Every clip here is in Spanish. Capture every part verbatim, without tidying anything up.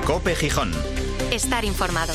COPE Gijón. Estar informado.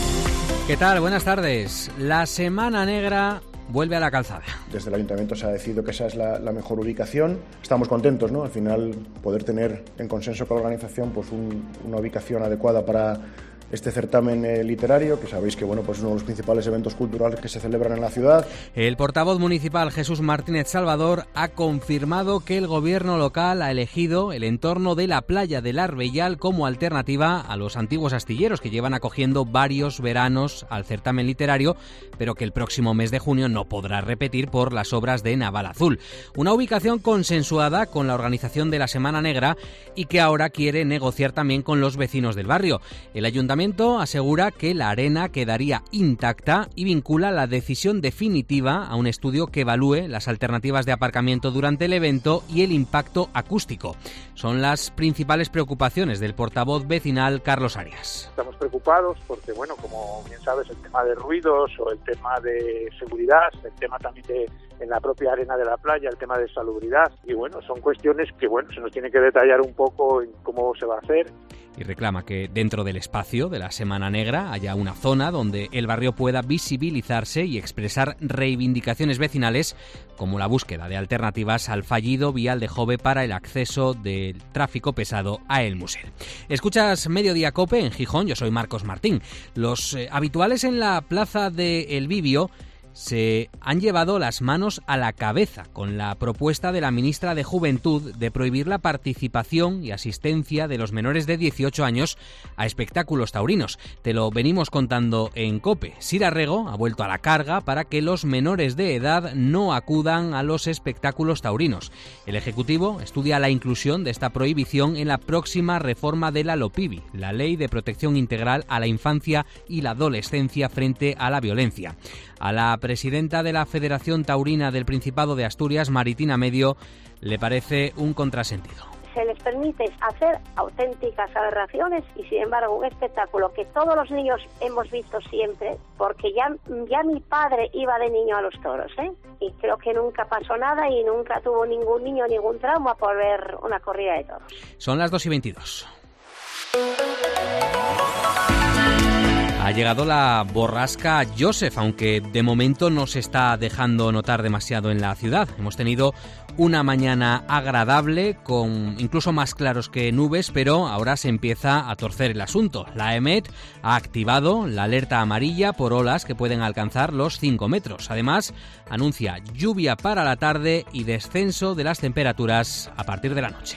¿Qué tal? Buenas tardes. La Semana Negra vuelve a la Calzada. Desde el Ayuntamiento se ha decidido que esa es la, la mejor ubicación. Estamos contentos, ¿no? Al final, poder tener en consenso con la organización pues un, una ubicación adecuada para este certamen eh, literario, que sabéis que bueno, pues es uno de los principales eventos culturales que se celebran en la ciudad. El portavoz municipal Jesús Martínez Salvador ha confirmado que el gobierno local ha elegido el entorno de la playa del Arbellal como alternativa a los antiguos astilleros que llevan acogiendo varios veranos al certamen literario, pero que el próximo mes de junio no podrá repetir por las obras de Naval Azul. Una ubicación consensuada con la organización de la Semana Negra y que ahora quiere negociar también con los vecinos del barrio. El ayuntamiento asegura que la arena quedaría intacta y vincula la decisión definitiva a un estudio que evalúe las alternativas de aparcamiento durante el evento y el impacto acústico. Son las principales preocupaciones del portavoz vecinal Carlos Arias. Estamos preocupados porque, bueno, como bien sabes, el tema de ruidos o el tema de seguridad, el tema también de en la propia arena de la playa, el tema de salubridad, y bueno, son cuestiones que, bueno, se nos tiene que detallar un poco en cómo se va a hacer. Y reclama que dentro del espacio de la Semana Negra haya una zona donde el barrio pueda visibilizarse y expresar reivindicaciones vecinales como la búsqueda de alternativas al fallido vial de Jove para el acceso del tráfico pesado a El Musel. Escuchas Mediodía Cope en Gijón, yo soy Marcos Martín. Los eh, habituales en la plaza de El Bibio se han llevado las manos a la cabeza con la propuesta de la ministra de Juventud de prohibir la participación y asistencia de los menores de dieciocho años a espectáculos taurinos. Te lo venimos contando en COPE. Sira Rego ha vuelto a la carga para que los menores de edad no acudan a los espectáculos taurinos. El Ejecutivo estudia la inclusión de esta prohibición en la próxima reforma de la LOPIBI, la Ley de Protección Integral a la Infancia y la Adolescencia frente a la Violencia. A la presidenta de la Federación Taurina del Principado de Asturias, Maritina Medio, le parece un contrasentido. Se les permite hacer auténticas aberraciones y, sin embargo, un espectáculo que todos los niños hemos visto siempre, porque ya, ya mi padre iba de niño a los toros, ¿eh? Y creo que nunca pasó nada y nunca tuvo ningún niño ningún trauma por ver una corrida de toros. Son las dos y veintidós. Ha llegado la borrasca Joseph, aunque de momento no se está dejando notar demasiado en la ciudad. Hemos tenido una mañana agradable, con incluso más claros que nubes, pero ahora se empieza a torcer el asunto. La EMET ha activado la alerta amarilla por olas que pueden alcanzar los cinco metros. Además, anuncia lluvia para la tarde y descenso de las temperaturas a partir de la noche.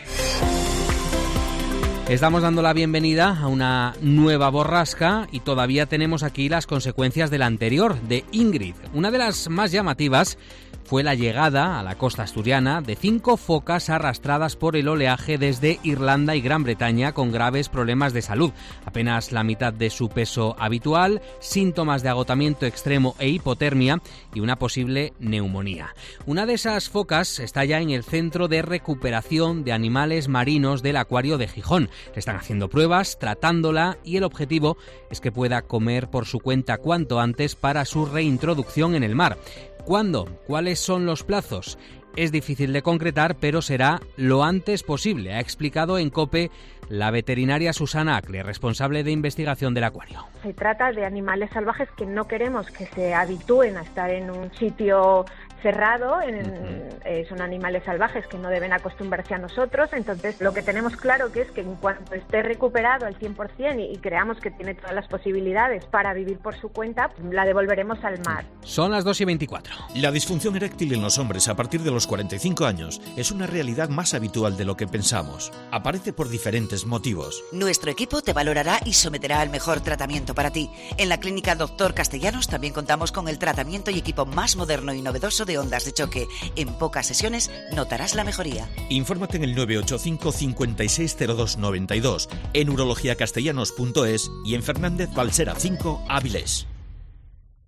Estamos dando la bienvenida a una nueva borrasca y todavía tenemos aquí las consecuencias de la anterior, de Ingrid. Una de las más llamativas fue la llegada a la costa asturiana de cinco focas arrastradas por el oleaje desde Irlanda y Gran Bretaña con graves problemas de salud. Apenas la mitad de su peso habitual, síntomas de agotamiento extremo e hipotermia y una posible neumonía. Una de esas focas está ya en el Centro de Recuperación de Animales Marinos del Acuario de Gijón. Le están haciendo pruebas, tratándola y el objetivo es que pueda comer por su cuenta cuanto antes para su reintroducción en el mar. ¿Cuándo? ¿Cuáles son los plazos? Es difícil de concretar, pero será lo antes posible, ha explicado en COPE la veterinaria Susana Acle, responsable de investigación del acuario. Se trata de animales salvajes que no queremos que se habitúen a estar en un sitio cerrado, en, uh-huh. eh, son animales salvajes que no deben acostumbrarse a nosotros, entonces lo que tenemos claro que es que en cuanto esté recuperado al cien por ciento y, y creamos que tiene todas las posibilidades para vivir por su cuenta, la devolveremos al mar. Son las dos y veinticuatro. La disfunción eréctil en los hombres a partir de los cuarenta y cinco años es una realidad más habitual de lo que pensamos. Aparece por diferentes motivos. Nuestro equipo te valorará y someterá al mejor tratamiento para ti. En la clínica Doctor Castellanos también contamos con el tratamiento y equipo más moderno y novedoso de ondas de choque. En pocas sesiones notarás la mejoría. Infórmate en el nueve ocho cinco, cinco seis cero dos nueve dos, en urologiacastellanos punto es y en Fernández Balsera cinco, Áviles.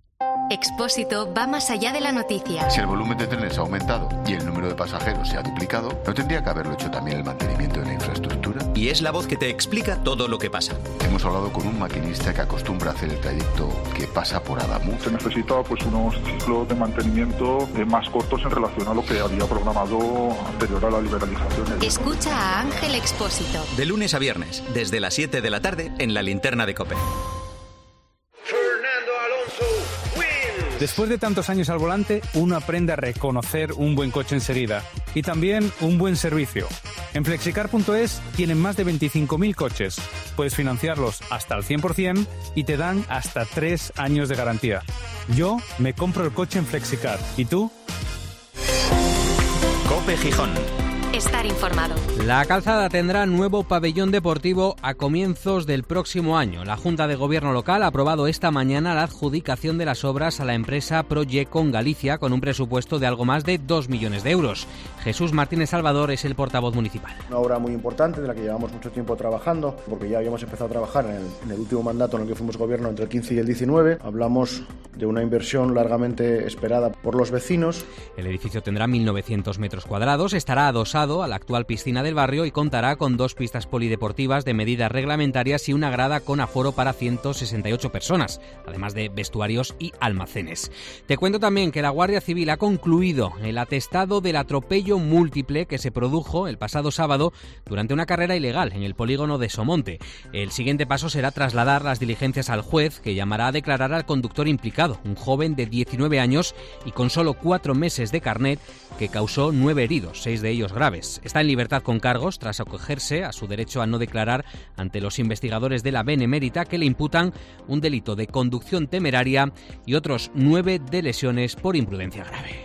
Expósito va más allá de la noticia. Si el volumen de trenes ha aumentado y el número de pasajeros se ha duplicado, ¿no tendría que haberlo hecho también el mantenimiento de la infraestructura? Y es la voz que te explica todo lo que pasa. Hemos hablado con un maquinista que acostumbra a hacer el trayecto que pasa por Adamuz. Se necesita pues unos ciclos de mantenimiento más cortos en relación a lo que había programado anterior a la liberalización. Escucha a Ángel Expósito. De lunes a viernes, desde las siete de la tarde, en la Linterna de COPE. Después de tantos años al volante, uno aprende a reconocer un buen coche enseguida y también un buen servicio. En Flexicar punto es tienen más de veinticinco mil coches. Puedes financiarlos hasta el cien por ciento y te dan hasta tres años de garantía. Yo me compro el coche en Flexicar. ¿Y tú? COPE Gijón. Estar informado. La Calzada tendrá nuevo pabellón deportivo a comienzos del próximo año. La Junta de Gobierno local ha aprobado esta mañana la adjudicación de las obras a la empresa Proyecon Galicia con un presupuesto de algo más de dos millones de euros. Jesús Martínez Salvador es el portavoz municipal. Una obra muy importante de la que llevamos mucho tiempo trabajando, porque ya habíamos empezado a trabajar en el, en el último mandato en el que fuimos gobierno entre el quince y el diecinueve. Hablamos de una inversión largamente esperada por los vecinos. El edificio tendrá mil novecientos metros cuadrados, estará adosado a la actual piscina del barrio y contará con dos pistas polideportivas de medidas reglamentarias y una grada con aforo para ciento sesenta y ocho personas, además de vestuarios y almacenes. Te cuento también que la Guardia Civil ha concluido el atestado del atropello múltiple que se produjo el pasado sábado durante una carrera ilegal en el polígono de Somonte. El siguiente paso será trasladar las diligencias al juez, que llamará a declarar al conductor implicado, un joven de diecinueve años y con solo cuatro meses de carnet, que causó nueve heridos, seis de ellos graves. Está en libertad con cargos tras acogerse a su derecho a no declarar ante los investigadores de la Benemérita, que le imputan un delito de conducción temeraria y otros nueve de lesiones por imprudencia grave.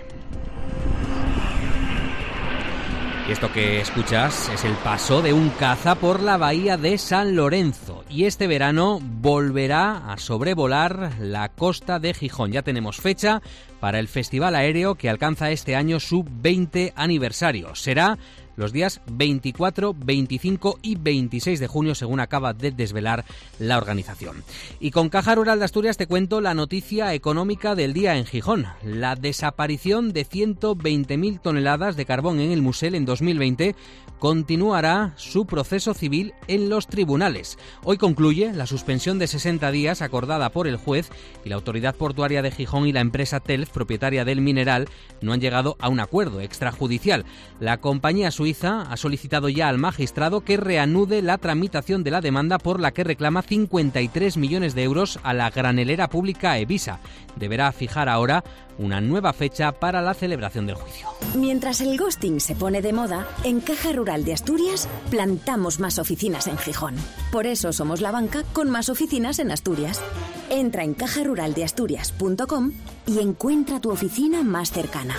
Y esto que escuchas es el paso de un caza por la bahía de San Lorenzo. Y este verano volverá a sobrevolar la costa de Gijón. Ya tenemos fecha para el Festival Aéreo, que alcanza este año su veinte aniversario. Será los días veinticuatro, veinticinco y veintiséis de junio, según acaba de desvelar la organización. Y con Caja Rural de Asturias te cuento la noticia económica del día en Gijón. La desaparición de ciento veinte mil toneladas de carbón en el Musel en dos mil veinte continuará su proceso civil en los tribunales. Hoy concluye la suspensión de sesenta días acordada por el juez, y la Autoridad Portuaria de Gijón y la empresa Telf, propietaria del mineral, no han llegado a un acuerdo extrajudicial. La compañía suiza ha solicitado ya al magistrado que reanude la tramitación de la demanda, por la que reclama cincuenta y tres millones de euros a la granelera pública Evisa. Deberá fijar ahora una nueva fecha para la celebración del juicio. Mientras el ghosting se pone de moda, en Caja Rural de Asturias plantamos más oficinas en Gijón. Por eso somos la banca con más oficinas en Asturias. Entra en caja rural de asturias punto com y encuentra tu oficina más cercana.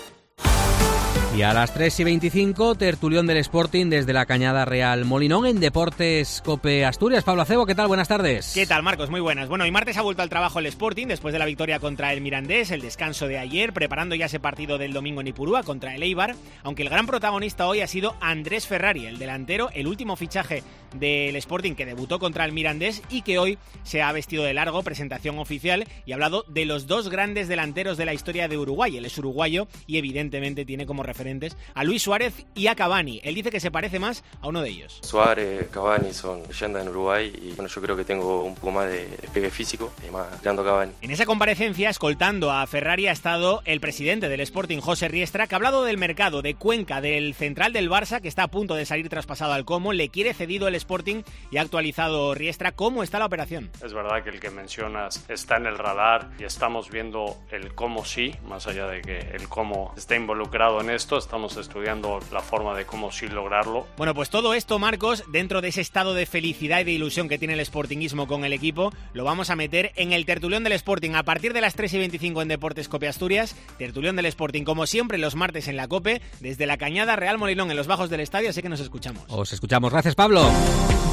Y a las tres y veinticinco, tertulión del Sporting desde la Cañada Real Molinón en Deportes COPE Asturias. Pablo Acebo, ¿qué tal? Buenas tardes. ¿Qué tal, Marcos? Muy buenas. Bueno, hoy martes ha vuelto al trabajo el Sporting después de la victoria contra el Mirandés, el descanso de ayer, preparando ya ese partido del domingo en Ipurúa contra el Eibar, aunque el gran protagonista hoy ha sido Andrés Ferrari, el delantero, el último fichaje del Sporting que debutó contra el Mirandés y que hoy se ha vestido de largo, presentación oficial, y ha hablado de los dos grandes delanteros de la historia de Uruguay. Él es uruguayo y evidentemente tiene como referente a Luis Suárez y a Cavani. Él dice que se parece más a uno de ellos. Suárez, Cavani son leyendas en Uruguay y bueno, yo creo que tengo un poco más de despegue físico y más tirando a Cavani. En esa comparecencia, escoltando a Ferrari, ha estado el presidente del Sporting, José Riestra, que ha hablado del mercado de Cuenca, del central del Barça, que está a punto de salir traspasado al Como. Le quiere cedido el Sporting y ha actualizado Riestra cómo está la operación. Es verdad que el que mencionas está en el radar y estamos viendo el cómo sí, más allá de que el cómo esté involucrado en esto, estamos estudiando la forma de cómo sí lograrlo. Bueno, pues todo esto, Marcos, dentro de ese estado de felicidad y de ilusión que tiene el sportinguismo con el equipo, lo vamos a meter en el tertulión del Sporting a partir de las tres y veinticinco en Deportes COPE Asturias. Tertulión del Sporting, como siempre, los martes en la COPE, desde la Cañada Real Molinón, en los bajos del estadio, así que nos escuchamos. Os escuchamos. Gracias, Pablo.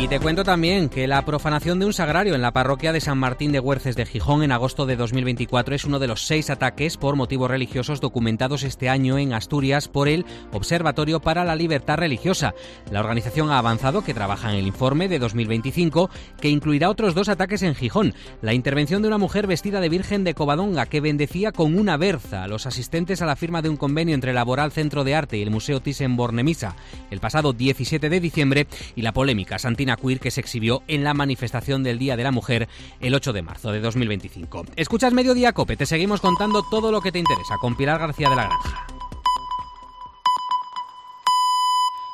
Y te cuento también que la profanación de un sagrario en la parroquia de San Martín de Güerces de Gijón en agosto de dos mil veinticuatro es uno de los seis ataques por motivos religiosos documentados este año en Asturias por el Observatorio para la Libertad Religiosa. La organización ha avanzado que trabaja en el informe de dos mil veinticinco que incluirá otros dos ataques en Gijón. La intervención de una mujer vestida de Virgen de Covadonga que bendecía con una berza a los asistentes a la firma de un convenio entre el Laboral Centro de Arte y el Museo Thyssen-Bornemisza el pasado diecisiete de diciembre y la polémica Santina Queer que se exhibió en la manifestación del Día de la Mujer el ocho de marzo de dos mil veinticinco. Escuchas Mediodía Cope, te seguimos contando todo lo que te interesa con Pilar García de la Granja.